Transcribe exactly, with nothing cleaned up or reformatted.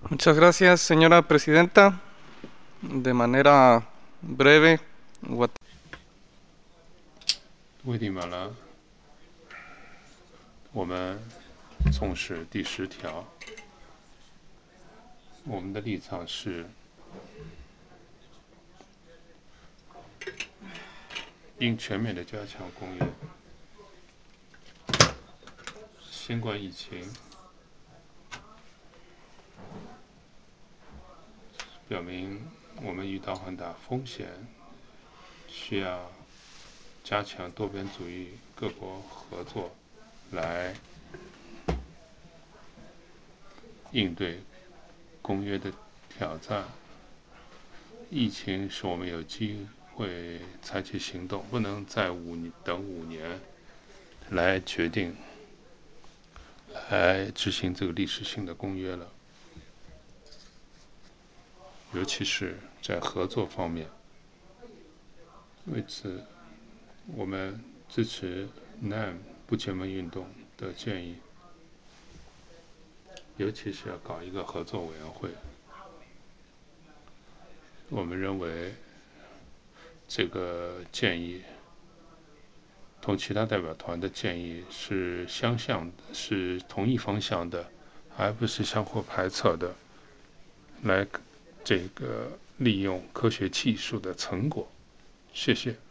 Muchas gracias, señora presidenta. De manera breve, Guat- 问题满了，我们重视第十条，我们的立场是应全面的加强工业。新冠疫情表明我们遇到很大风险，需要加强多边主义各国合作来应对公约的挑战。疫情使我们有机会采取行动，不能再五等五年来决定来执行这个历史性的公约了，尤其是在合作方面。为此，我们支持 N A M 不结盟运动的建议，尤其是要搞一个合作委员会。我们认为这个建议同其他代表团的建议是相向的，是同一方向的，而不是相互排斥的，来这个利用科学技术的成果。谢谢。